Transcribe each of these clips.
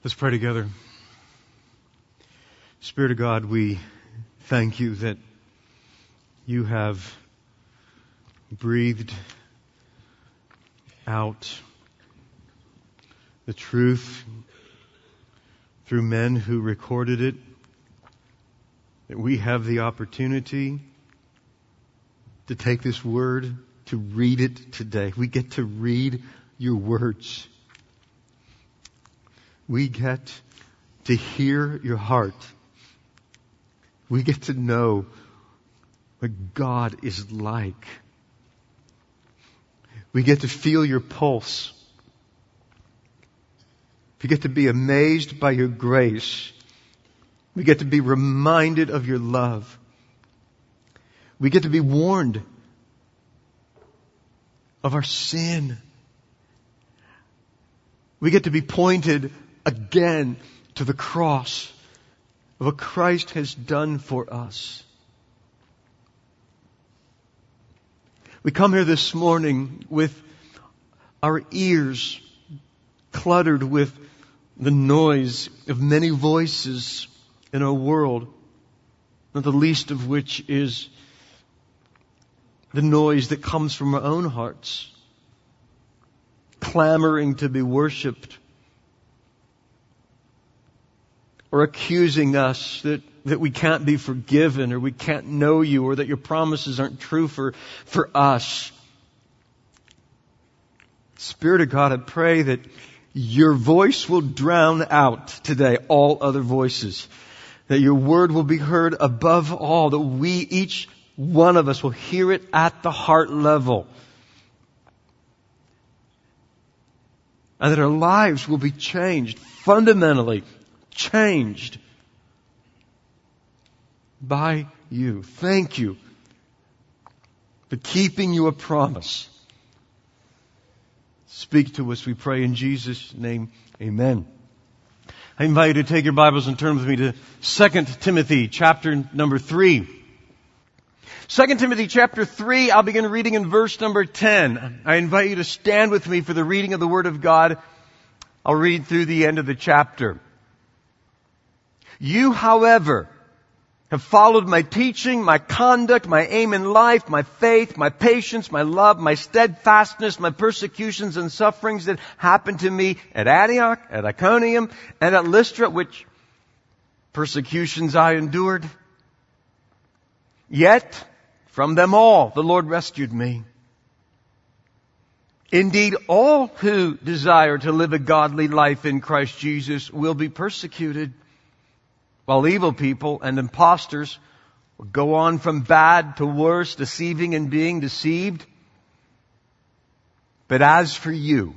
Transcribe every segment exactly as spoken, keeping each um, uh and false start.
Let's pray together. Spirit of God, we thank you that you have breathed out the truth through men who recorded it, that we have the opportunity to take this word, to read it today. We get to read your words. We get to hear your heart. We get to know what God is like. We get to feel your pulse. We get to be amazed by your grace. We get to be reminded of your love. We get to be warned of our sin. We get to be pointed again to the cross of what Christ has done for us. We come here this morning with our ears cluttered with the noise of many voices in our world, not the least of which is the noise that comes from our own hearts, clamoring to be worshipped, or accusing us that, that we can't be forgiven, or we can't know you, or that your promises aren't true for, for us. Spirit of God, I pray that your voice will drown out today all other voices. That your word will be heard above all. That we, each one of us, will hear it at the heart level. And that our lives will be changed, fundamentally changed by you. Thank you for keeping your promise. Speak to us, we pray in Jesus' name. Amen. I invite you to take your Bibles and turn with me to Second Timothy chapter number three. Second Timothy chapter three, I'll begin reading in verse number ten. I invite you to stand with me for the reading of the Word of God. I'll read through the end of the chapter. You, however, have followed my teaching, my conduct, my aim in life, my faith, my patience, my love, my steadfastness, my persecutions and sufferings that happened to me at Antioch, at Iconium, and at Lystra, which persecutions I endured. Yet, from them all, the Lord rescued me. Indeed, all who desire to live a godly life in Christ Jesus will be persecuted, while evil people and impostors will go on from bad to worse, deceiving and being deceived. But as for you,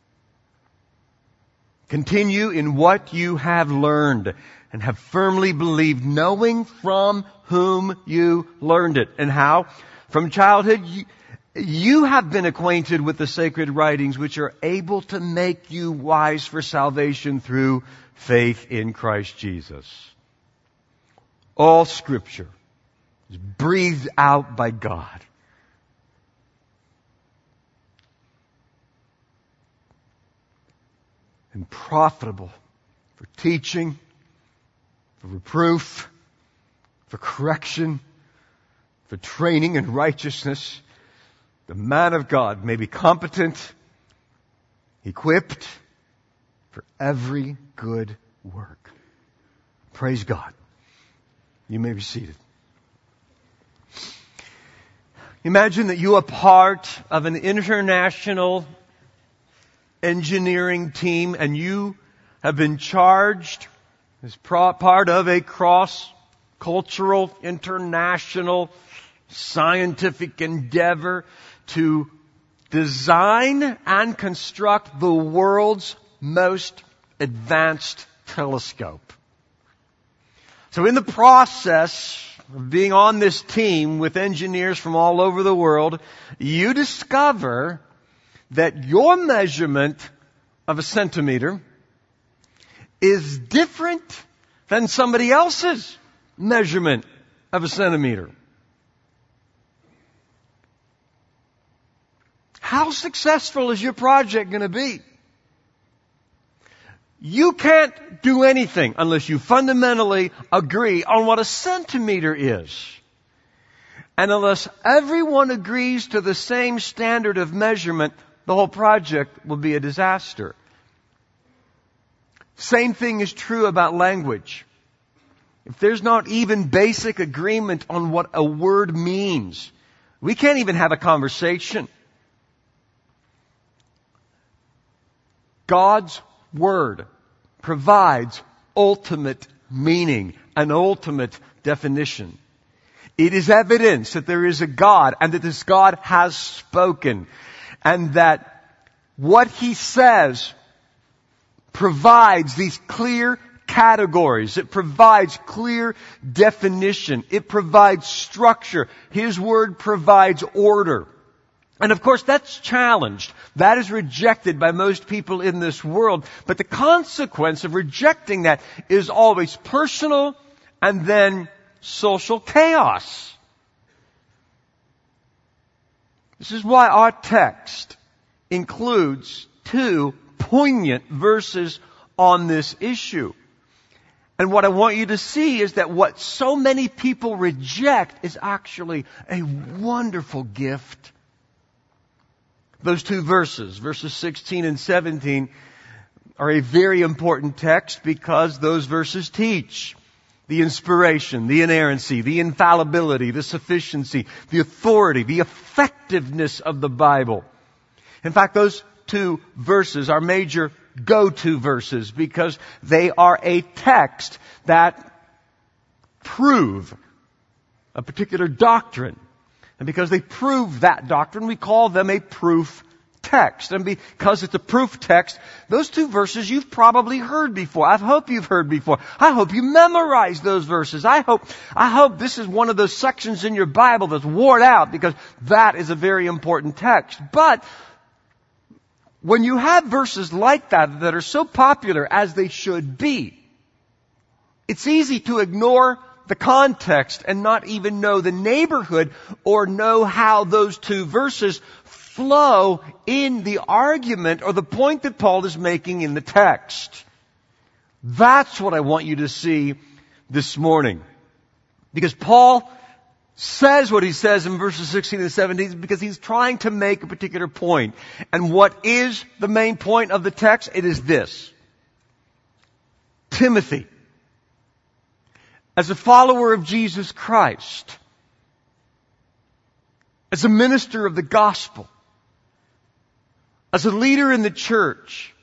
continue in what you have learned and have firmly believed, knowing from whom you learned it. And how? From childhood, you, you have been acquainted with the sacred writings, which are able to make you wise for salvation through faith in Christ Jesus. All Scripture is breathed out by God and profitable for teaching, for reproof, for correction, for training in righteousness. The man of God may be competent, equipped for every good work. Praise God. You may be seated. Imagine that you are part of an international engineering team and you have been charged as part of a cross-cultural, international, scientific endeavor to design and construct the world's most advanced telescope. So in the process of being on this team with engineers from all over the world, you discover that your measurement of a centimeter is different than somebody else's measurement of a centimeter. How successful is your project going to be? You can't do anything unless you fundamentally agree on what a centimeter is. And unless everyone agrees to the same standard of measurement, the whole project will be a disaster. Same thing is true about language. If there's not even basic agreement on what a word means, we can't even have a conversation. God's Word provides ultimate meaning, an ultimate definition. It is evidence that there is a God and that this God has spoken, and that what He says provides these clear categories. It provides clear definition. It provides structure. His Word provides order. And of course, that's challenged. That is rejected by most people in this world. But the consequence of rejecting that is always personal and then social chaos. This is why our text includes two poignant verses on this issue. And what I want you to see is that what so many people reject is actually a wonderful gift. Those two verses, verses sixteen and seventeen, are a very important text because those verses teach the inspiration, the inerrancy, the infallibility, the sufficiency, the authority, the effectiveness of the Bible. In fact, those two verses are major go-to verses because they are a text that prove a particular doctrine. And because they prove that doctrine, we call them a proof text. And because it's a proof text, those two verses you've probably heard before. I hope you've heard before. I hope you memorized those verses. I hope, I hope this is one of those sections in your Bible that's worn out, because that is a very important text. But when you have verses like that that are so popular as they should be, it's easy to ignore the context and not even know the neighborhood or know how those two verses flow in the argument or the point that Paul is making in the text. That's what I want you to see this morning. Because Paul says what he says in verses sixteen and seventeen because he's trying to make a particular point. And what is the main point of the text? It is this. Timothy, as a follower of Jesus Christ, as a minister of the gospel, as a leader in the church,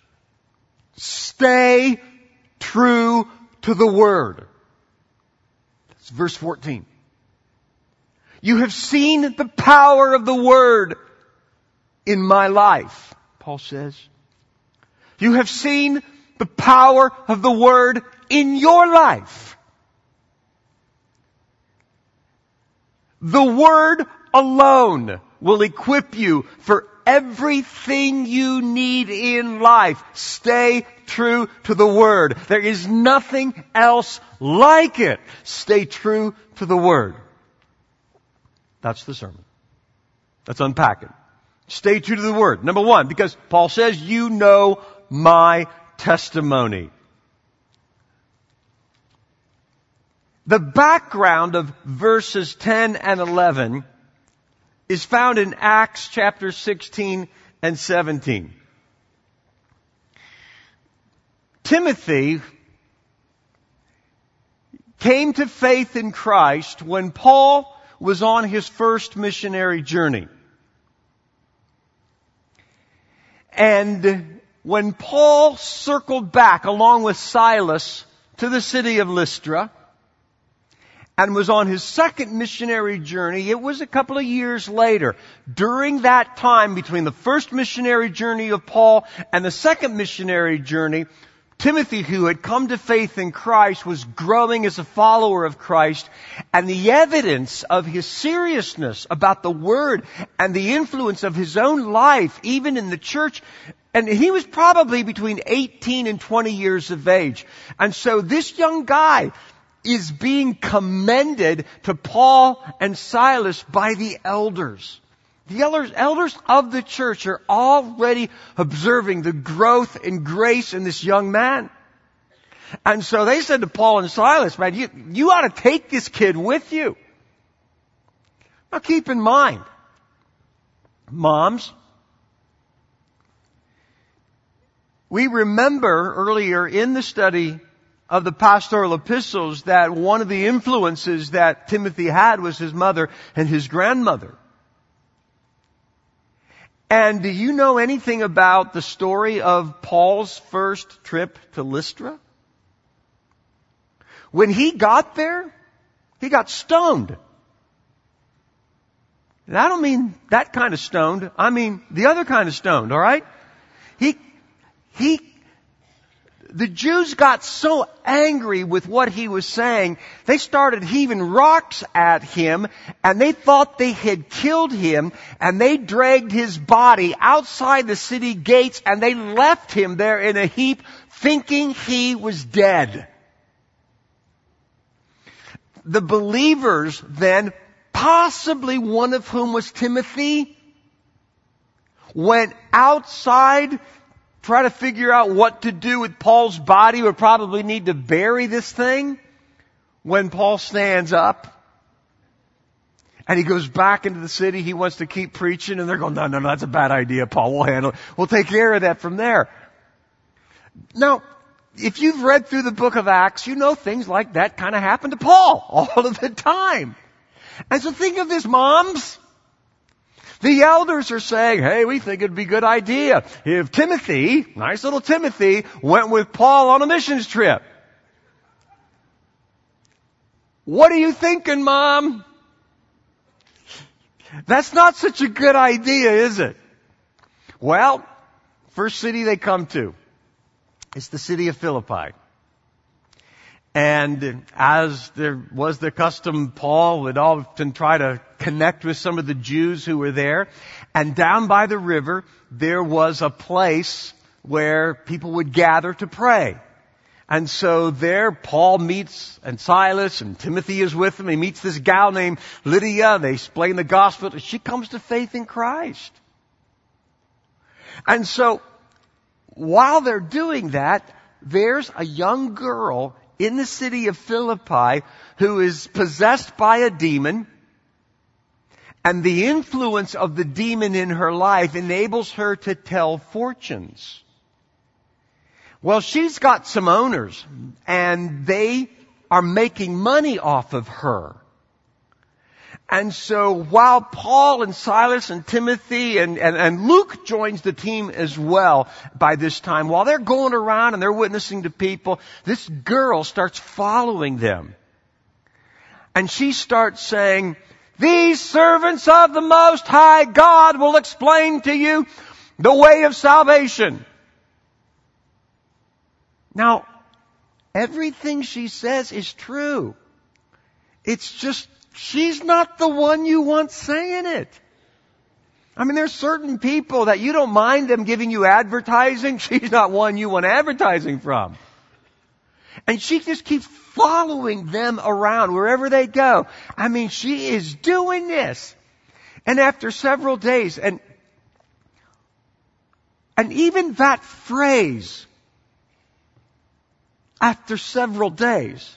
stay true to the Word. That's verse fourteen. You have seen the power of the Word in my life, Paul says. You have seen the power of the Word in your life. The Word alone will equip you for everything you need in life. Stay true to the Word. There is nothing else like it. Stay true to the Word. That's the sermon. Let's unpack it. Stay true to the Word. Number one, because Paul says, you know my testimony. The background of verses ten and eleven is found in Acts chapter sixteen and seventeen. Timothy came to faith in Christ when Paul was on his first missionary journey. And when Paul circled back along with Silas to the city of Lystra and was on his second missionary journey, it was a couple of years later. During that time between the first missionary journey of Paul and the second missionary journey, Timothy, who had come to faith in Christ, was growing as a follower of Christ, and the evidence of his seriousness about the Word and the influence of his own life, even in the church, and he was probably between eighteen and twenty years of age. And so this young guy is being commended to Paul and Silas by the elders. The elders, elders of the church are already observing the growth and grace in this young man. And so they said to Paul and Silas, man, you, you ought to take this kid with you. Now keep in mind, moms, we remember earlier in the study of the pastoral epistles that one of the influences that Timothy had was his mother and his grandmother. And do you know anything about the story of Paul's first trip to Lystra? When he got there, he got stoned. And I don't mean that kind of stoned. I mean the other kind of stoned, all right? He, he, the Jews got so angry with what he was saying, they started heaving rocks at him, and they thought they had killed him, and they dragged his body outside the city gates, and they left him there in a heap, thinking he was dead. The believers then, possibly one of whom was Timothy, went outside, try to figure out what to do with Paul's body. Would probably need to bury this thing. When Paul stands up and he goes back into the city, he wants to keep preaching, and they're going, no, no, no, that's a bad idea, Paul. We'll handle it. We'll take care of that from there. Now, if you've read through the book of Acts, you know things like that kind of happen to Paul all of the time. And so think of this, moms. The elders are saying, hey, we think it'd be a good idea if Timothy, nice little Timothy, went with Paul on a missions trip. What are you thinking, Mom? That's not such a good idea, is it? Well, first city they come to, it's the city of Philippi. And as there was the custom, Paul would often try to connect with some of the Jews who were there. And down by the river, there was a place where people would gather to pray. And so there, Paul meets, and Silas, and Timothy is with him. He meets this gal named Lydia. They explain the gospel. She comes to faith in Christ. And so, while they're doing that, there's a young girl in the city of Philippi who is possessed by a demon, and the influence of the demon in her life enables her to tell fortunes. Well, she's got some owners, and they are making money off of her. And so while Paul and Silas and Timothy and, and, and Luke joins the team as well by this time, while they're going around and they're witnessing to people, this girl starts following them. And she starts saying, these servants of the Most High God will explain to you the way of salvation. Now, everything she says is true. It's just she's not the one you want saying it. I mean, there's certain people that you don't mind them giving you advertising. She's not one you want advertising from. And she just keeps following them around wherever they go. I mean, she is doing this. And after several days, and, and even that phrase, after several days,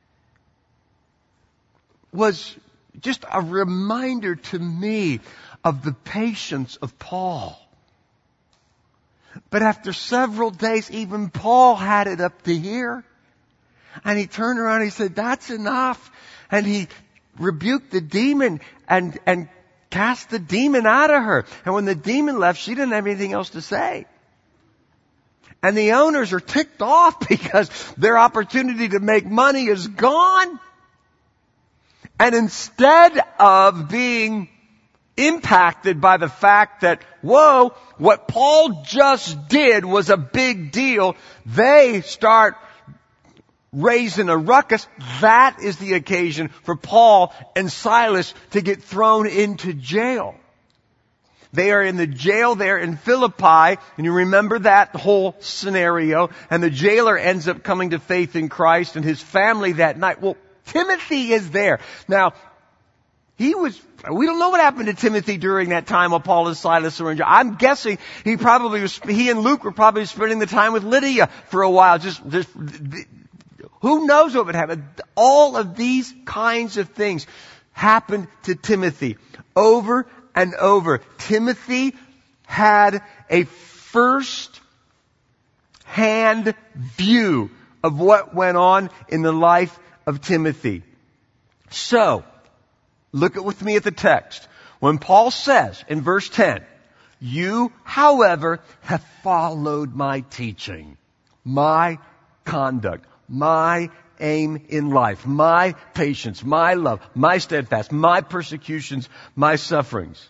was just a reminder to me of the patience of Paul. But after several days, even Paul had it up to here. And he turned around and he said, that's enough. And he rebuked the demon and, and cast the demon out of her. And when the demon left, she didn't have anything else to say. And the owners are ticked off because their opportunity to make money is gone. And instead of being impacted by the fact that, whoa, what Paul just did was a big deal, they start raising a ruckus. That is the occasion for Paul and Silas to get thrown into jail. They are in the jail there in Philippi, and you remember that whole scenario, and the jailer ends up coming to faith in Christ and his family that night. Well, Timothy is there. Now, He was, we don't know what happened to Timothy during that time while Paul and Silas were in jail. I'm guessing he probably was, he and Luke were probably spending the time with Lydia for a while. Just, just, who knows what would happen? All of these kinds of things happened to Timothy over and over. Timothy had a first-hand view of what went on in the life of Timothy. So, look at with me at the text. When Paul says in verse ten, "You, however, have followed my teaching, my conduct, my aim in life, my patience, my love, my steadfast, my persecutions, my sufferings."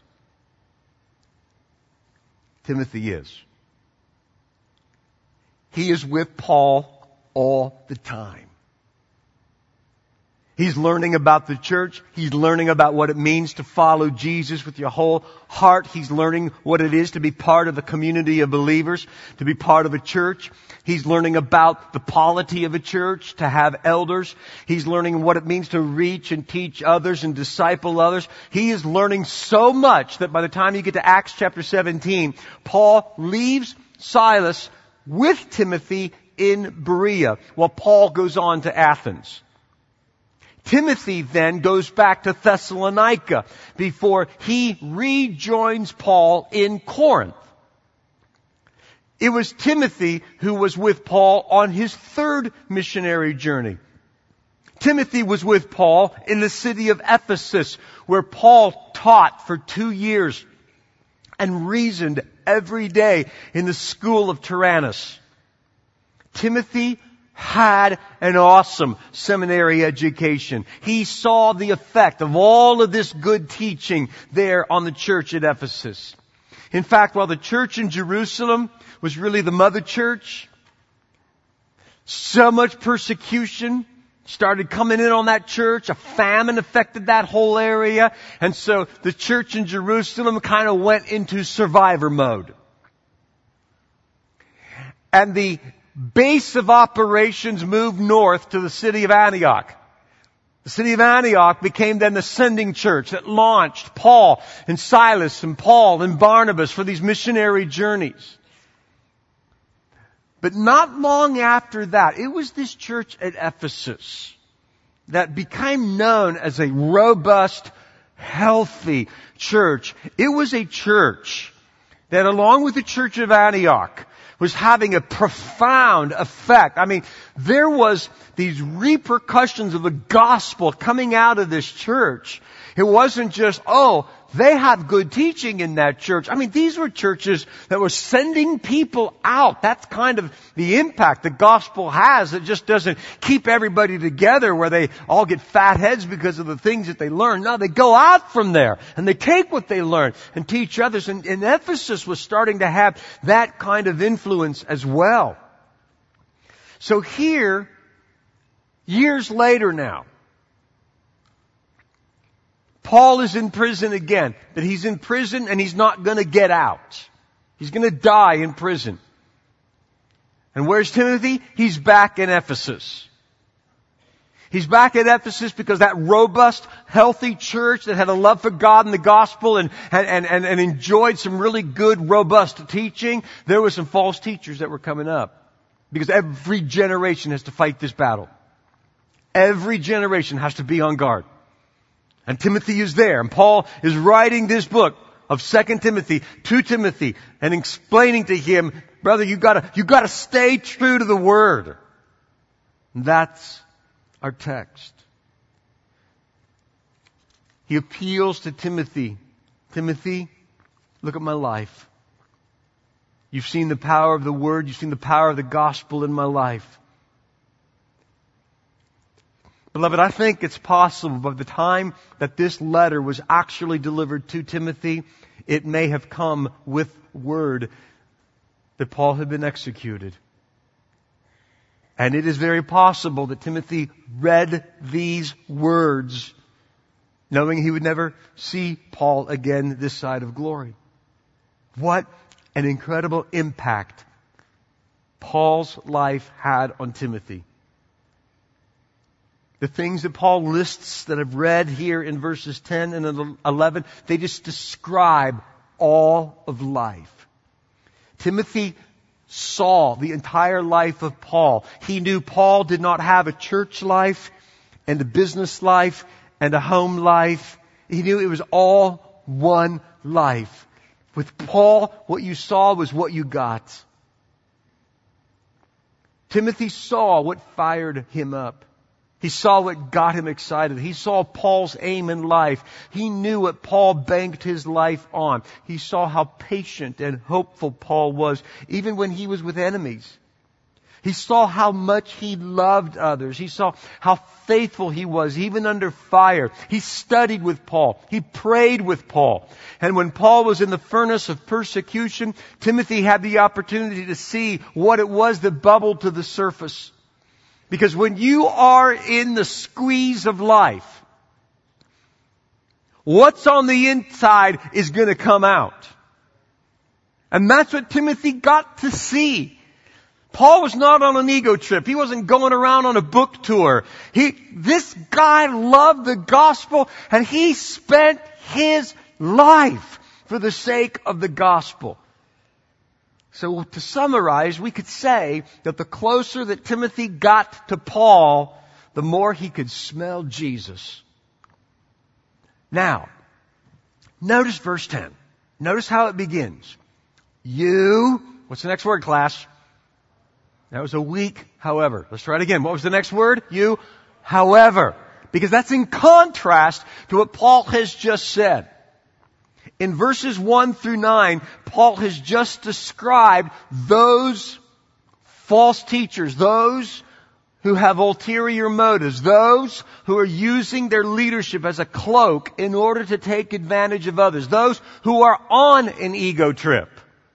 Timothy is. He is with Paul all the time. He's learning about the church. He's learning about what it means to follow Jesus with your whole heart. He's learning what it is to be part of a community of believers, to be part of a church. He's learning about the polity of a church, to have elders. He's learning what it means to reach and teach others and disciple others. He is learning so much that by the time you get to Acts chapter seventeen, Paul leaves Silas with Timothy in Berea while Paul goes on to Athens. Timothy then goes back to Thessalonica before he rejoins Paul in Corinth. It was Timothy who was with Paul on his third missionary journey. Timothy was with Paul in the city of Ephesus, where Paul taught for two years and reasoned every day in the school of Tyrannus. Timothy had an awesome seminary education. He saw the effect of all of this good teaching there on the church at Ephesus. In fact, while the church in Jerusalem was really the mother church, so much persecution started coming in on that church. A famine affected that whole area. And so the church in Jerusalem kind of went into survivor mode. And the base of operations moved north to the city of Antioch. The city of Antioch became then the sending church that launched Paul and Silas and Paul and Barnabas for these missionary journeys. But not long after that, it was this church at Ephesus that became known as a robust, healthy church. It was a church that, along with the church of Antioch, was having a profound effect. I mean, there was these repercussions of the gospel coming out of this church. It wasn't just, oh, they have good teaching in that church. I mean, these were churches that were sending people out. That's kind of the impact the gospel has. It just doesn't keep everybody together where they all get fat heads because of the things that they learn. No, they go out from there and they take what they learn and teach others. And, and Ephesus was starting to have that kind of influence as well. So here, years later now, Paul is in prison again. But he's in prison and he's not going to get out. He's going to die in prison. And where's Timothy? He's back in Ephesus. He's back at Ephesus because that robust, healthy church that had a love for God and the gospel and, and, and, and enjoyed some really good, robust teaching, there were some false teachers that were coming up. Because every generation has to fight this battle. Every generation has to be on guard. And Timothy is there. And Paul is writing this book of Second Timothy to Timothy and explaining to him, brother, you gotta, you gotta stay true to the Word. And that's our text. He appeals to Timothy. Timothy, look at my life. You've seen the power of the Word. You've seen the power of the gospel in my life. Beloved, I think it's possible by the time that this letter was actually delivered to Timothy, it may have come with word that Paul had been executed. And it is very possible that Timothy read these words knowing he would never see Paul again this side of glory. What an incredible impact Paul's life had on Timothy. The things that Paul lists that I've read here in verses ten and eleven, they just describe all of life. Timothy saw the entire life of Paul. He knew Paul did not have a church life and a business life and a home life. He knew it was all one life. With Paul, what you saw was what you got. Timothy saw what fired him up. He saw what got him excited. He saw Paul's aim in life. He knew what Paul banked his life on. He saw how patient and hopeful Paul was, even when he was with enemies. He saw how much he loved others. He saw how faithful he was, even under fire. He studied with Paul. He prayed with Paul. And when Paul was in the furnace of persecution, Timothy had the opportunity to see what it was that bubbled to the surface. Because when you are in the squeeze of life, what's on the inside is going to come out. And that's what Timothy got to see. Paul was not on an ego trip. He wasn't going around on a book tour. He, this guy loved the gospel, and he spent his life for the sake of the gospel. So to summarize, we could say that the closer that Timothy got to Paul, the more he could smell Jesus. Now, notice verse ten. Notice how it begins. You, what's the next word, class? That was a weak however. Let's try it again. What was the next word? You, however. Because that's in contrast to what Paul has just said. In verses one through nine, Paul has just described those false teachers, those who have ulterior motives, those who are using their leadership as a cloak in order to take advantage of others, those who are on an ego trip.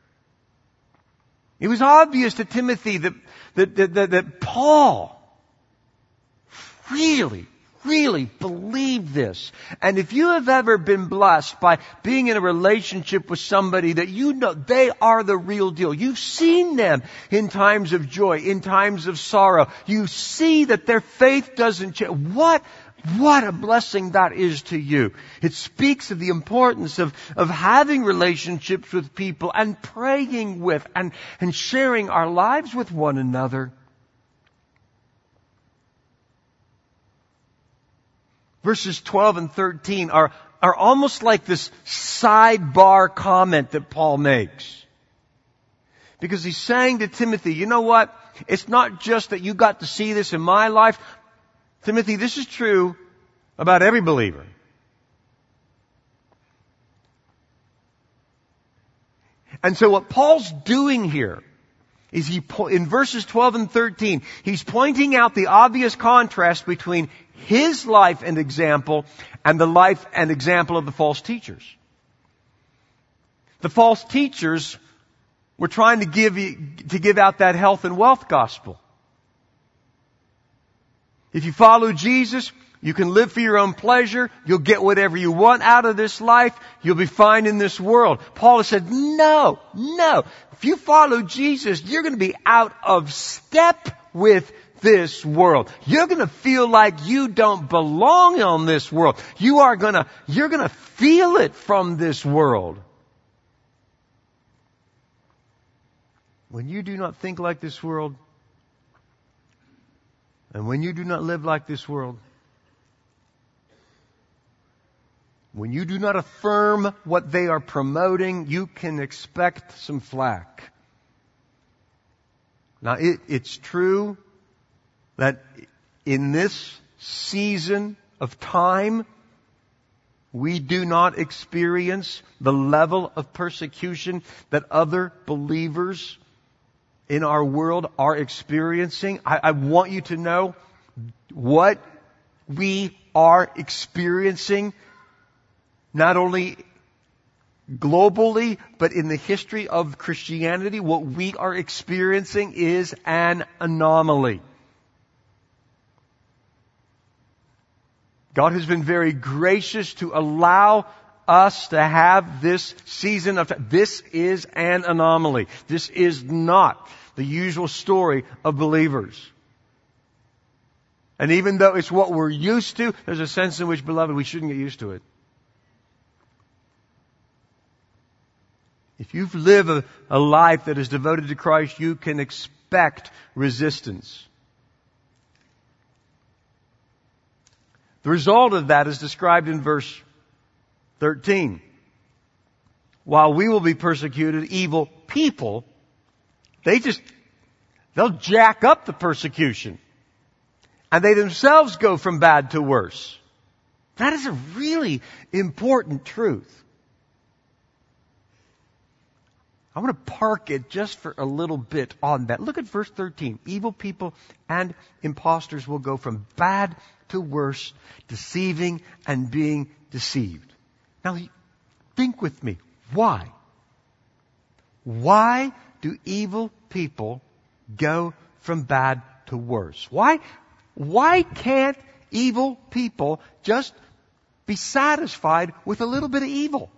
It was obvious to Timothy that, that, that, that, that Paul really, really believed this. And if you have ever been blessed by being in a relationship with somebody that you know they are the real deal, you've seen them in times of joy, in times of sorrow, you see that their faith doesn't change. What What a blessing that is to you. It speaks of the importance of, of having relationships with people and praying with and, and sharing our lives with one another. Verses twelve and thirteen are, are almost like this sidebar comment that Paul makes. Because he's saying to Timothy, you know what? It's not just that you got to see this in my life. Timothy, this is true about every believer. And so what Paul's doing here is he, in verses twelve and thirteen, he's pointing out the obvious contrast between his life and example and the life and example of the false teachers. The false teachers were trying to give, to give out that health and wealth gospel. If you follow Jesus, you can live for your own pleasure. You'll get whatever you want out of this life. You'll be fine in this world. Paul has said, no, no. If you follow Jesus, you're going to be out of step with this world. You're going to feel like you don't belong on this world. You are going to, you're going to feel it from this world. When you do not think like this world, and when you do not live like this world, when you do not affirm what they are promoting, you can expect some flack. Now, it, it's true that in this season of time, we do not experience the level of persecution that other believers in our world are experiencing. I, I want you to know what we are experiencing, not only globally, but in the history of Christianity. What we are experiencing is an anomaly. God has been very gracious to allow us to have this season of time. This is an anomaly. This is not the usual story of believers. And even though it's what we're used to, there's a sense in which, beloved, we shouldn't get used to it. If you've lived a, a life that is devoted to Christ, you can expect resistance. The result of that is described in verse thirteen. While we will be persecuted, evil people, they just, they'll jack up the persecution. And they themselves go from bad to worse. That is a really important truth. I want to park it just for a little bit on that. Look at verse thirteen. Evil people and impostors will go from bad to worse, deceiving and being deceived. Now, think with me. Why? Why do evil people go from bad to worse? Why, why can't evil people just be satisfied with a little bit of evil?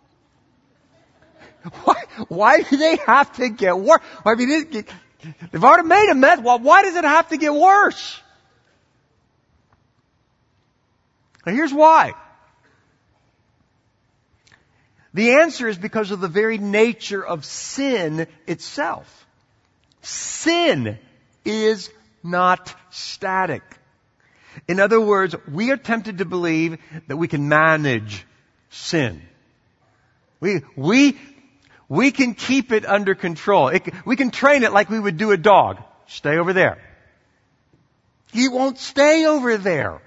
Why, why do they have to get worse? I mean, it, they've already made a mess. Well, why does it have to get worse? Now, here's why. The answer is because of the very nature of sin itself. Sin is not static. In other words, we are tempted to believe that we can manage sin. We, we, we can keep it under control. It, we can train it like we would do a dog. Stay over there. He won't stay over there.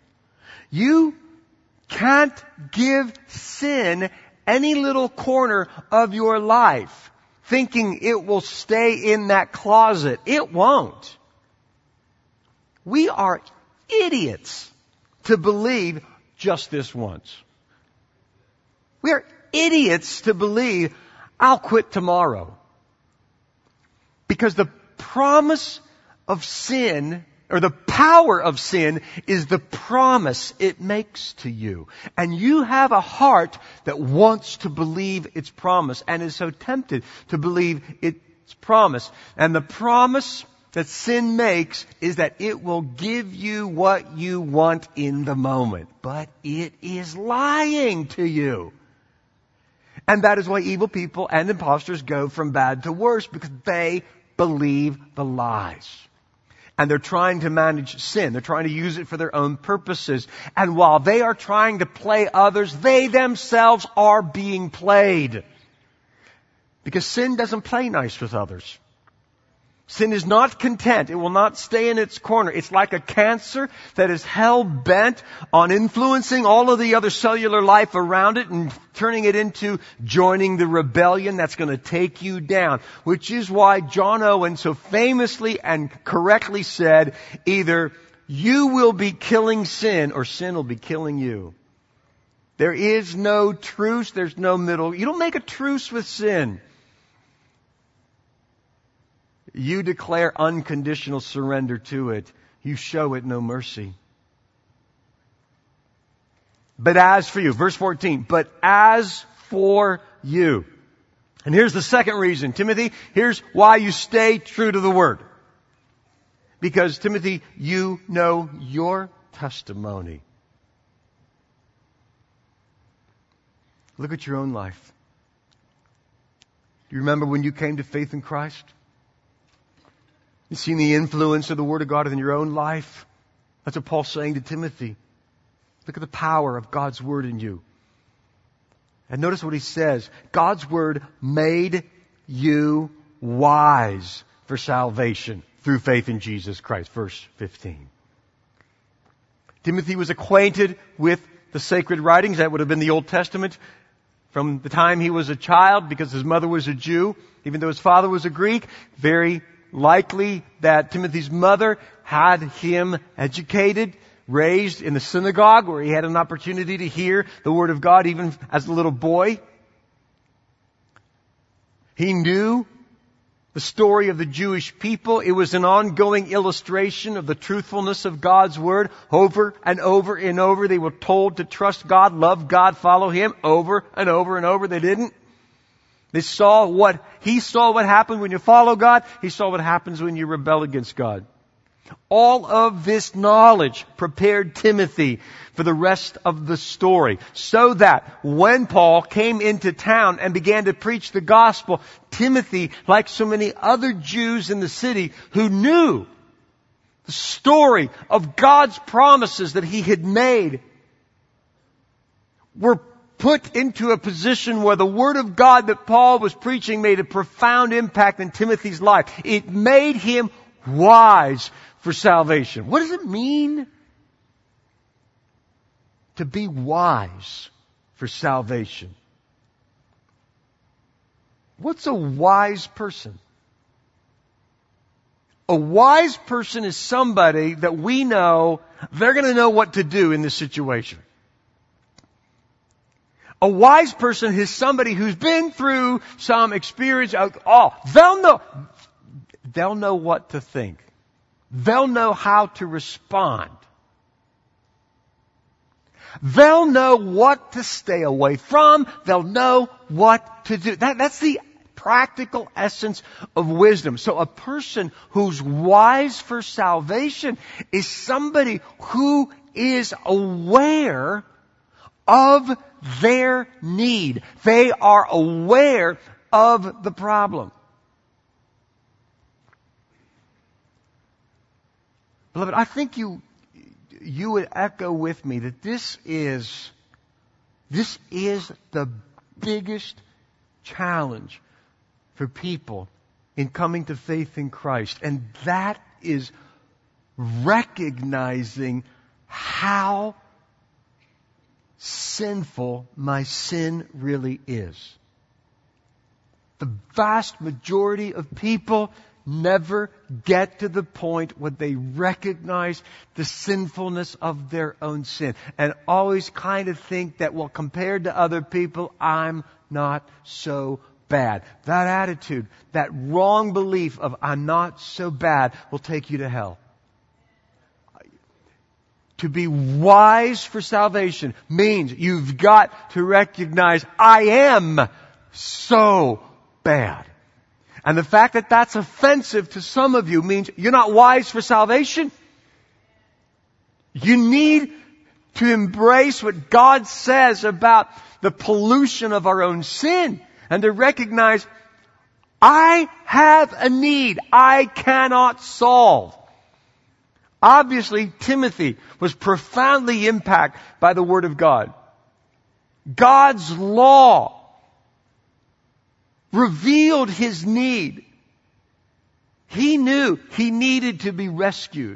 You can't give sin any little corner of your life, thinking it will stay in that closet. It won't. We are idiots to believe just this once. We are idiots to believe I'll quit tomorrow. Because the promise of sin, or the power of sin, is the promise it makes to you. And you have a heart that wants to believe its promise and is so tempted to believe its promise. And the promise that sin makes is that it will give you what you want in the moment. But it is lying to you. And that is why evil people and imposters go from bad to worse, because they believe the lies. And they're trying to manage sin. They're trying to use it for their own purposes. And while they are trying to play others, they themselves are being played. Because sin doesn't play nice with others. Sin is not content. It will not stay in its corner. It's like a cancer that is hell-bent on influencing all of the other cellular life around it and turning it into joining the rebellion that's going to take you down. Which is why John Owen so famously and correctly said, either you will be killing sin or sin will be killing you. There is no truce. There's no middle. You don't make a truce with sin. You declare unconditional surrender to it. You show it no mercy. But as for you, verse fourteen, but as for you. And here's the second reason, Timothy, here's why you stay true to the Word. Because, Timothy, you know your testimony. Look at your own life. Do you remember when you came to faith in Christ? You've seen the influence of the Word of God in your own life. That's what Paul's saying to Timothy. Look at the power of God's Word in you. And notice what he says. God's Word made you wise for salvation through faith in Jesus Christ. Verse fifteen. Timothy was acquainted with the sacred writings. That would have been the Old Testament from the time he was a child, because his mother was a Jew, even though his father was a Greek. Very likely that Timothy's mother had him educated, raised in the synagogue where he had an opportunity to hear the Word of God even as a little boy. He knew the story of the Jewish people. It was an ongoing illustration of the truthfulness of God's Word. Over and over and over they were told to trust God, love God, follow Him. Over and over and over they didn't. They saw what, he saw what happened when you follow God. He saw what happens when you rebel against God. All of this knowledge prepared Timothy for the rest of the story, so that when Paul came into town and began to preach the gospel, Timothy, like so many other Jews in the city who knew the story of God's promises that He had made, were put into a position where the Word of God that Paul was preaching made a profound impact in Timothy's life. It made him wise for salvation. What does it mean to be wise for salvation? What's a wise person? A wise person is somebody that we know they're going to know what to do in this situation. A wise person is somebody who's been through some experience. Oh, they'll know, they'll know what to think. They'll know how to respond. They'll know what to stay away from. They'll know what to do. That, that's the practical essence of wisdom. So a person who's wise for salvation is somebody who is aware of their need. They are aware of the problem. Beloved, I think you you would echo with me that this is this is the biggest challenge for people in coming to faith in Christ. And that is recognizing how sinful my sin really is. The vast majority of people never get to the point where they recognize the sinfulness of their own sin and always kind of think that, well, compared to other people, I'm not so bad. That attitude, that wrong belief of I'm not so bad will take you to hell. To be wise for salvation means you've got to recognize I am so bad. And the fact that that's offensive to some of you means you're not wise for salvation. You need to embrace what God says about the pollution of our own sin and to recognize I have a need I cannot solve. Obviously, Timothy was profoundly impacted by the Word of God. God's law revealed his need. He knew he needed to be rescued.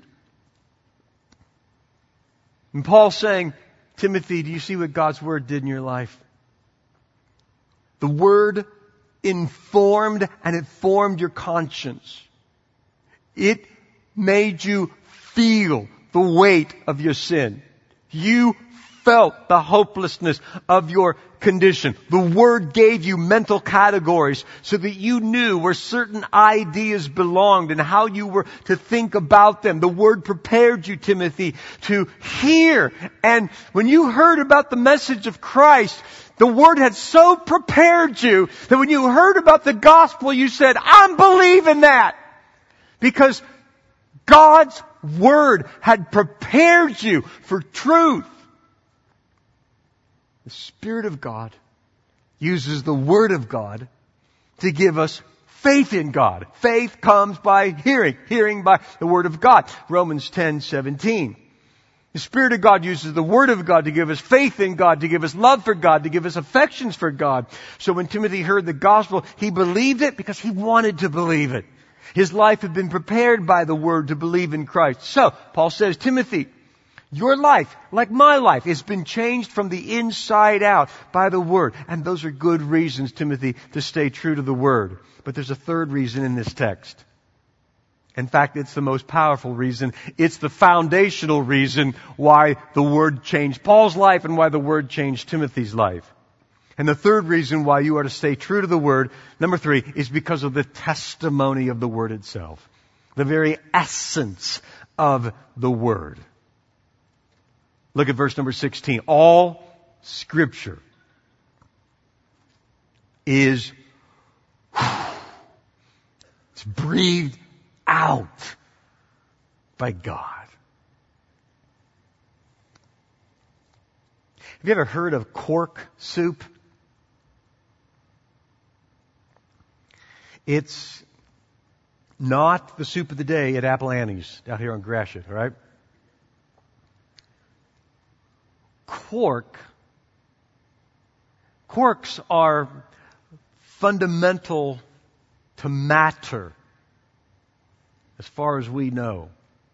And Paul's saying, Timothy, do you see what God's Word did in your life? The Word informed and it formed your conscience. It made you feel the weight of your sin. You felt the hopelessness of your condition. The Word gave you mental categories so that you knew where certain ideas belonged and how you were to think about them. The Word prepared you, Timothy, to hear. And when you heard about the message of Christ, the Word had so prepared you that when you heard about the gospel, you said, I'm believing that. Because God's Word had prepared you for truth. The Spirit of God uses the Word of God to give us faith in God. Faith comes by hearing, hearing by the Word of God. Romans ten seventeen. The Spirit of God uses the Word of God to give us faith in God, to give us love for God, to give us affections for God. So when Timothy heard the gospel, he believed it because he wanted to believe it. His life had been prepared by the Word to believe in Christ. So, Paul says, Timothy, your life, like my life, has been changed from the inside out by the Word. And those are good reasons, Timothy, to stay true to the Word. But there's a third reason in this text. In fact, it's the most powerful reason. It's the foundational reason why the Word changed Paul's life and why the Word changed Timothy's life. And the third reason why you are to stay true to the Word, number three, is because of the testimony of the Word itself. The very essence of the Word. Look at verse number sixteen. All Scripture is it's breathed out by God. Have you ever heard of quark soup? It's not the soup of the day at Apple Annie's out here on Gratiot, all right? Quark, quarks are fundamental to matter as far as we know.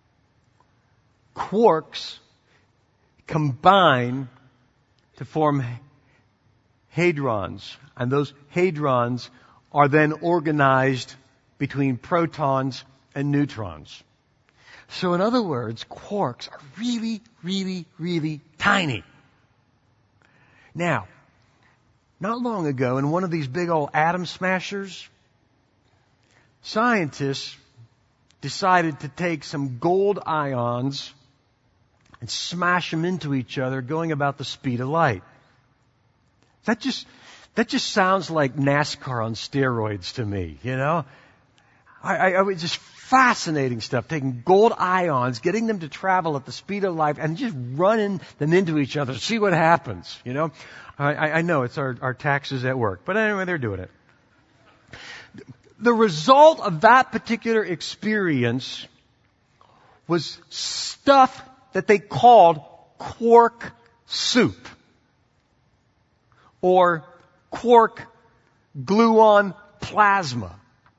Quarks combine to form hadrons, and those hadrons are then organized between protons and neutrons. So in other words, quarks are really, really, really tiny. Now, not long ago, in one of these big old atom smashers, scientists decided to take some gold ions and smash them into each other, going about the speed of light. That just, that just sounds like NASCAR on steroids to me, you know? I, I, I was just fascinating stuff, taking gold ions, getting them to travel at the speed of light, and just running them into each other, see what happens, you know? I, I know it's our, our taxes at work, but anyway, they're doing it. The result of that particular experience was stuff that they called quark soup, or quark gluon plasma.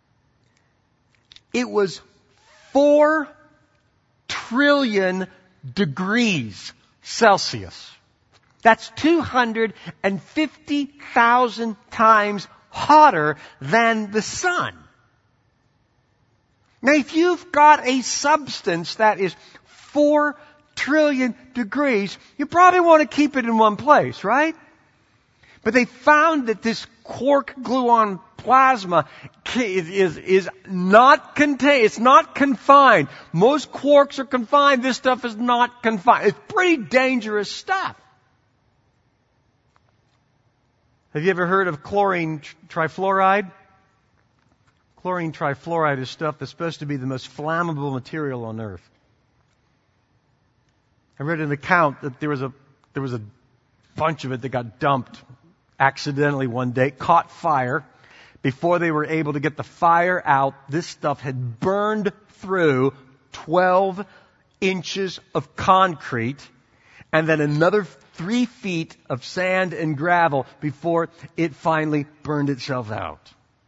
It was four trillion degrees Celsius. That's two hundred fifty thousand times hotter than the sun. Now, if you've got a substance that is four trillion degrees, you probably want to keep it in one place, right? But they found that this quark gluon plasma is, is, is not contained. It's not confined. Most quarks are confined. This stuff is not confined. It's pretty dangerous stuff. Have you ever heard of chlorine trifluoride? Chlorine trifluoride is stuff that's supposed to be the most flammable material on earth. I read an account that there was a, there was a bunch of it that got dumped accidentally one day, caught fire. Before they were able to get the fire out, this stuff had burned through twelve inches of concrete and then another three feet of sand and gravel before it finally burned itself out.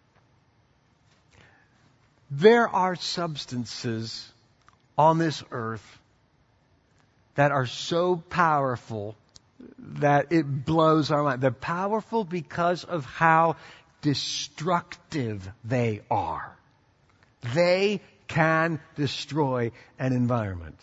There are substances on this earth that are so powerful that it blows our mind. They're powerful because of how destructive they are. They can destroy an environment.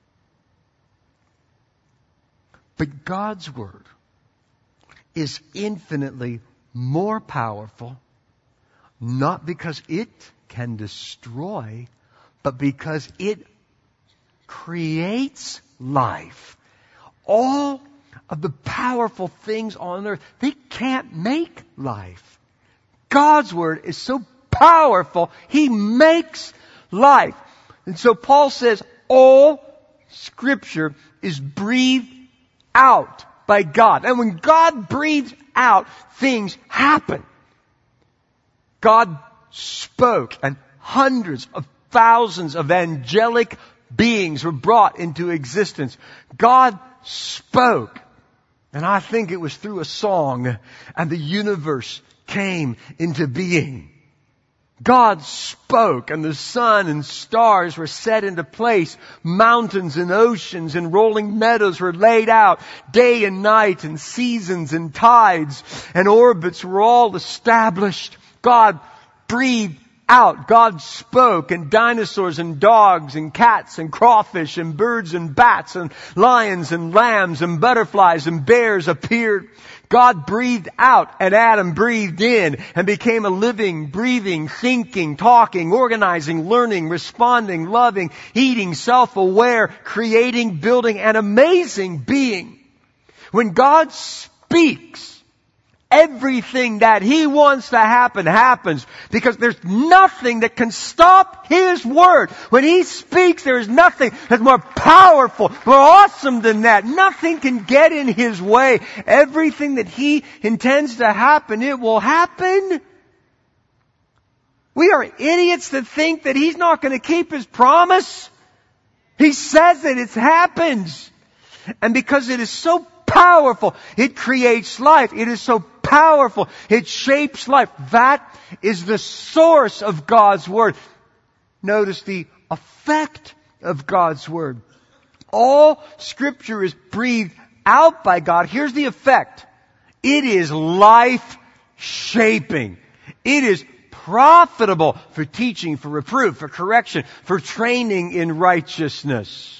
But God's Word is infinitely more powerful, not because it can destroy, but because it creates life. All of the powerful things on earth, they can't make life. God's Word is so powerful, He makes life. And so Paul says, all Scripture is breathed out by God. And when God breathes out, things happen. God spoke, and hundreds of thousands of angelic beings were brought into existence. God spoke, and I think it was through a song, and the universe came into being. God spoke, and the sun and stars were set into place. Mountains and oceans and rolling meadows were laid out. Day and night and seasons and tides and orbits were all established. God breathed out. God spoke, and dinosaurs and dogs and cats and crawfish and birds and bats and lions and lambs and butterflies and bears appeared. God breathed out, and Adam breathed in and became a living, breathing, thinking, talking, organizing, learning, responding, loving, eating, self-aware, creating, building, an amazing being. When God speaks, everything that He wants to happen happens, because there's nothing that can stop His Word. When He speaks, there is nothing that's more powerful, more awesome than that. Nothing can get in His way. Everything that He intends to happen, it will happen. We are idiots that think that He's not going to keep His promise. He says it, it happens. And because it is so powerful, it creates life. It is so powerful, it shapes life. That is the source of God's Word. Notice the effect of God's Word. All Scripture is breathed out by God. Here's the effect. It is life-shaping. It is profitable for teaching, for reproof, for correction, for training in righteousness.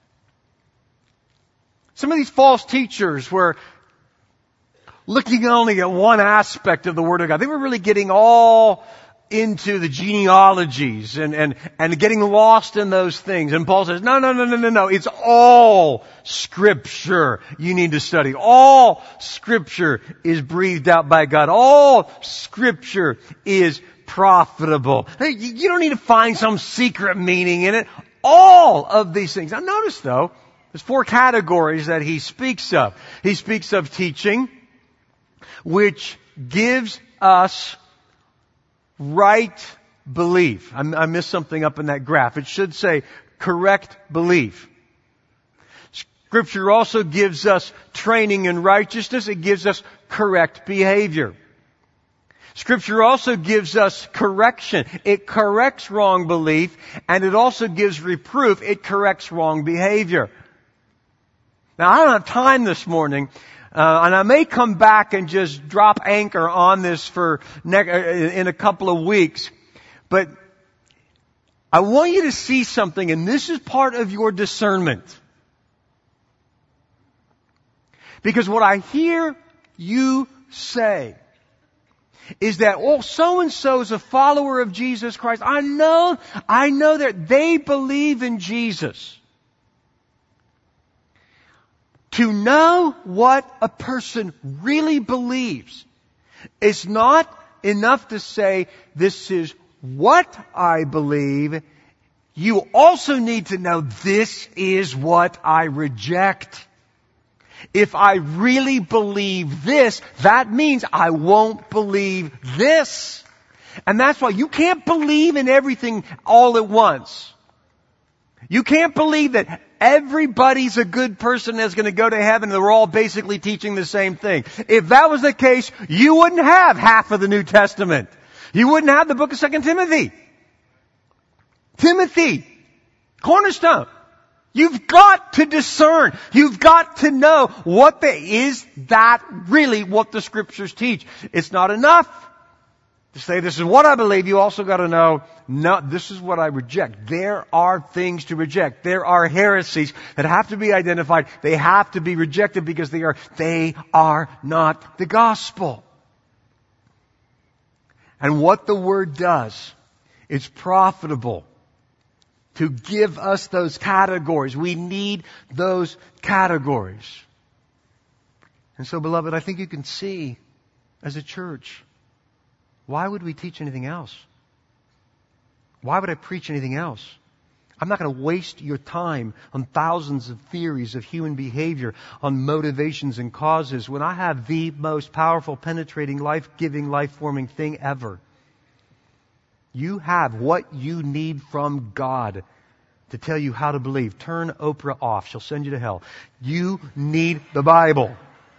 Some of these false teachers were looking only at one aspect of the Word of God. They were really getting all into the genealogies and, and, and getting lost in those things. And Paul says, no, no, no, no, no, no. It's all Scripture you need to study. All Scripture is breathed out by God. All Scripture is profitable. You don't need to find some secret meaning in it. All of these things. Now notice though, there's four categories that he speaks of. He speaks of teaching, which gives us right belief. I, I missed something up in that graph. It should say correct belief. Scripture also gives us training in righteousness. It gives us correct behavior. Scripture also gives us correction. It corrects wrong belief, and it also gives reproof. It corrects wrong behavior. Now, I don't have time this morning, uh, and I may come back and just drop anchor on this for ne- in a couple of weeks. But I want you to see something, and this is part of your discernment. Because what I hear you say is that, oh, so-and-so is a follower of Jesus Christ. I know, I know that they believe in Jesus. To know what a person really believes, it's not enough to say, this is what I believe. You also need to know, this is what I reject. If I really believe this, that means I won't believe this. And that's why you can't believe in everything all at once. You can't believe that everybody's a good person that's going to go to heaven and they're all basically teaching the same thing. If that was the case, you wouldn't have half of the New Testament. You wouldn't have the book of Second Timothy. Timothy, cornerstone. You've got to discern. You've got to know what the, is that really what the Scriptures teach. It's not enough to say this is what I believe. You also got to know, no, this is what I reject. There are things to reject. There are heresies that have to be identified. They have to be rejected because they are, they are not the gospel. And what the Word does, it's profitable to give us those categories. We need those categories. And so, beloved, I think you can see as a church, why would we teach anything else? Why would I preach anything else? I'm not going to waste your time on thousands of theories of human behavior, on motivations and causes, when I have the most powerful, penetrating, life-giving, life-forming thing ever. You have what you need from God to tell you how to believe. Turn Oprah off. She'll send you to hell. You need the Bible.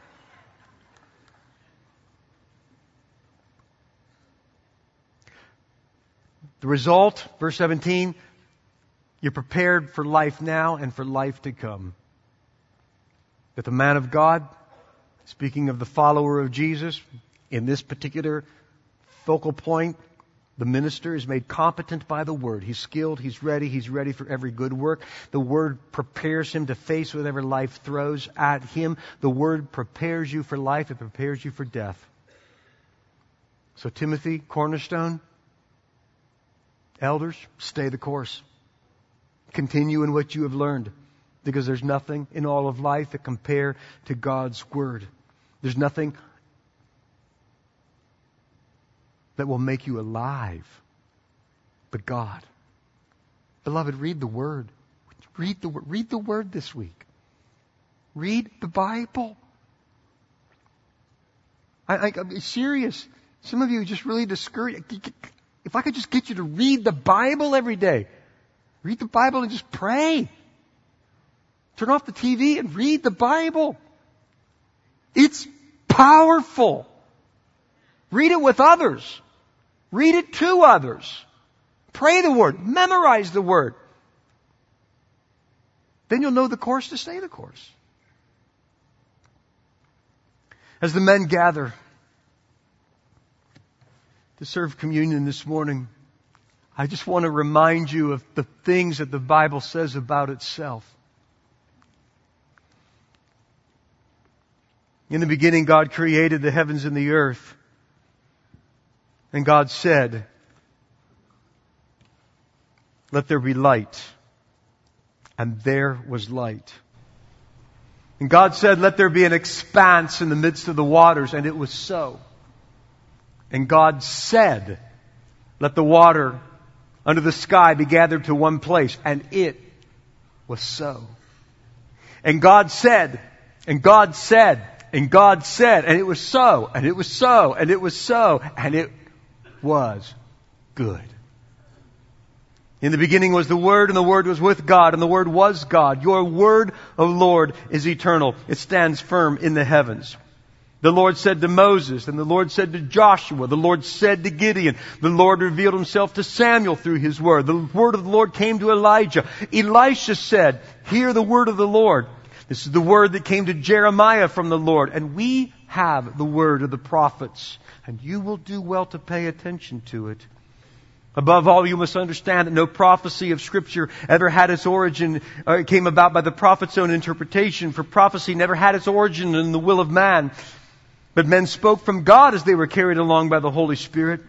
The result, verse seventeen, you're prepared for life now and for life to come. That the man of God, speaking of the follower of Jesus, in this particular focal point, the minister is made competent by the Word. He's skilled, he's ready, he's ready for every good work. The Word prepares him to face whatever life throws at him. The Word prepares you for life, it prepares you for death. So Timothy, cornerstone, elders, stay the course. Continue in what you have learned, because there's nothing in all of life that compare to God's Word. There's nothing that will make you alive, but God. Beloved, read the Word. Read the, read the Word this week. Read the Bible. I, I, I'm serious. Some of you are just really discouraged. If I could just get you to read the Bible every day. Read the Bible and just pray. Turn off the T V and read the Bible. It's powerful. Read it with others. Read it to others. Pray the Word. Memorize the Word. Then you'll know the course to stay the course. As the men gather to serve communion this morning, I just want to remind you of the things that the Bible says about itself. In the beginning, God created the heavens and the earth. And God said, "Let there be light." And there was light. And God said, "Let there be an expanse in the midst of the waters." And it was so. And God said, "Let the water under the sky be gathered to one place." And it was so. And God said, and God said, and God said, and it was so, and it was so, and it was so, and it was good. In the beginning was the Word, and the Word was with God, and the Word was God. Your Word, O Lord, is eternal. It stands firm in the heavens. The Lord said to Moses, and the Lord said to Joshua, the Lord said to Gideon, the Lord revealed Himself to Samuel through His Word. The Word of the Lord came to Elijah. Elisha said, "Hear the word of the Lord." This is the word that came to Jeremiah from the Lord. And we have the word of the prophets. And you will do well to pay attention to it. Above all, you must understand that no prophecy of Scripture ever had its origin, or came about by the prophet's own interpretation. For prophecy never had its origin in the will of man. But men spoke from God as they were carried along by the Holy Spirit.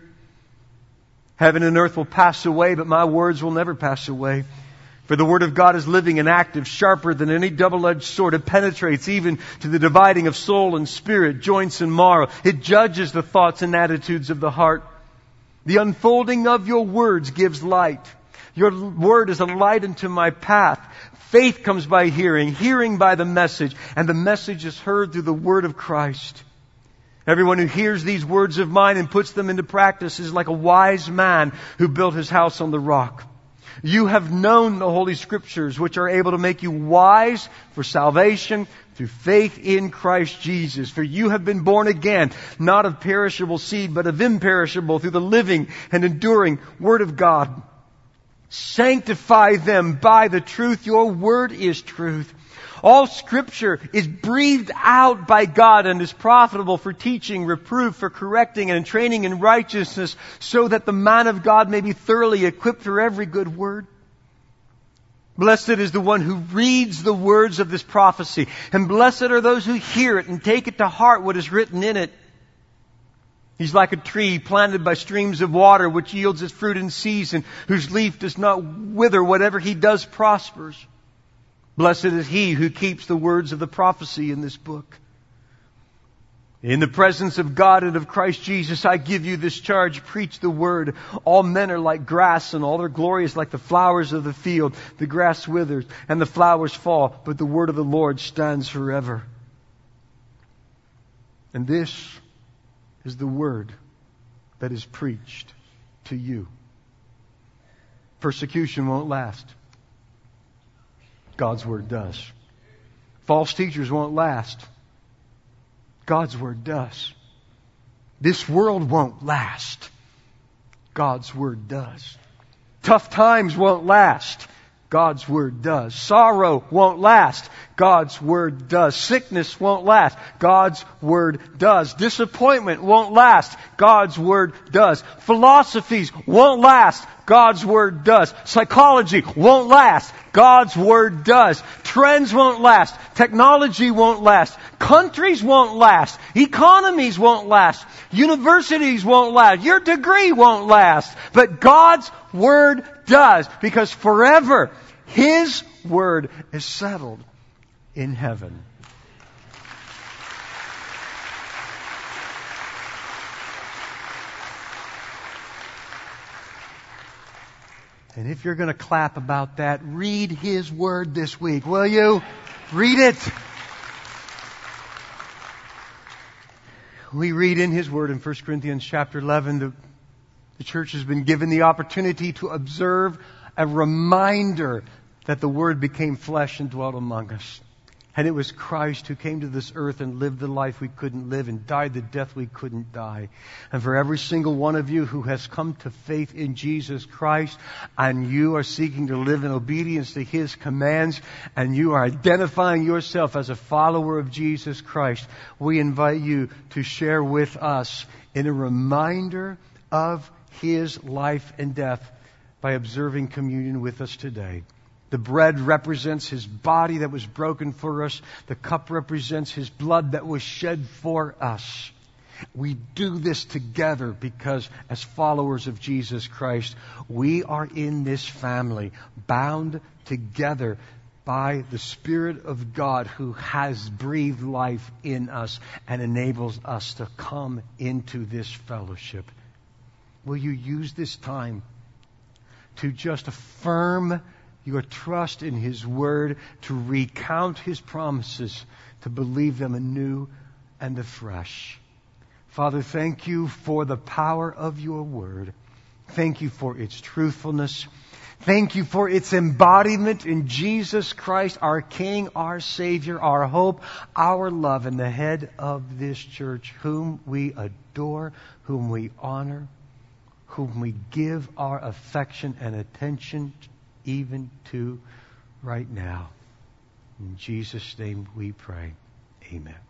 Heaven and earth will pass away, but my words will never pass away. For the Word of God is living and active, sharper than any double-edged sword. It penetrates even to the dividing of soul and spirit, joints and marrow. It judges the thoughts and attitudes of the heart. The unfolding of your words gives light. Your word is a light unto my path. Faith comes by hearing, hearing by the message, and the message is heard through the word of Christ. Everyone who hears these words of mine and puts them into practice is like a wise man who built his house on the rock. You have known the Holy Scriptures, which are able to make you wise for salvation through faith in Christ Jesus. For you have been born again, not of perishable seed, but of imperishable, through the living and enduring Word of God. Sanctify them by the truth. Your Word is truth. All Scripture is breathed out by God and is profitable for teaching, reproof, for correcting, and training in righteousness, so that the man of God may be thoroughly equipped for every good word. Blessed is the one who reads the words of this prophecy, and blessed are those who hear it and take it to heart what is written in it. He's like a tree planted by streams of water, which yields its fruit in season, whose leaf does not wither. Whatever he does prospers. Blessed is he who keeps the words of the prophecy in this book. In the presence of God and of Christ Jesus, I give you this charge. Preach the word. All men are like grass, and all their glory is like the flowers of the field. The grass withers and the flowers fall, but the word of the Lord stands forever. And this is the word that is preached to you. Persecution won't last. God's Word does. False teachers won't last. God's Word does. This world won't last. God's Word does. Tough times won't last. God's Word does. Sorrow won't last. God's Word does. Sickness won't last. God's Word does. Disappointment won't last. God's Word does. Philosophies won't last. God's Word does. Psychology won't last. God's Word does. Trends won't last. Technology won't last. Countries won't last. Economies won't last. Universities won't last. Your degree won't last. But God's Word does, because forever His Word is settled in heaven. And if you're going to clap about that, read His Word this week, will you? Read it. We read in His Word in First Corinthians chapter eleven, the, the church has been given the opportunity to observe a reminder that the Word became flesh and dwelt among us. And it was Christ who came to this earth and lived the life we couldn't live and died the death we couldn't die. And for every single one of you who has come to faith in Jesus Christ and you are seeking to live in obedience to His commands and you are identifying yourself as a follower of Jesus Christ, we invite you to share with us in a reminder of His life and death by observing communion with us today. The bread represents His body that was broken for us. The cup represents His blood that was shed for us. We do this together because as followers of Jesus Christ, we are in this family, bound together by the Spirit of God who has breathed life in us and enables us to come into this fellowship. Will you use this time to just affirm your trust in His Word, to recount His promises, to believe them anew and afresh? Father, thank You for the power of Your Word. Thank You for its truthfulness. Thank You for its embodiment in Jesus Christ, our King, our Savior, our hope, our love, and the head of this church, whom we adore, whom we honor, whom we give our affection and attention even to right now. In Jesus' name we pray. Amen.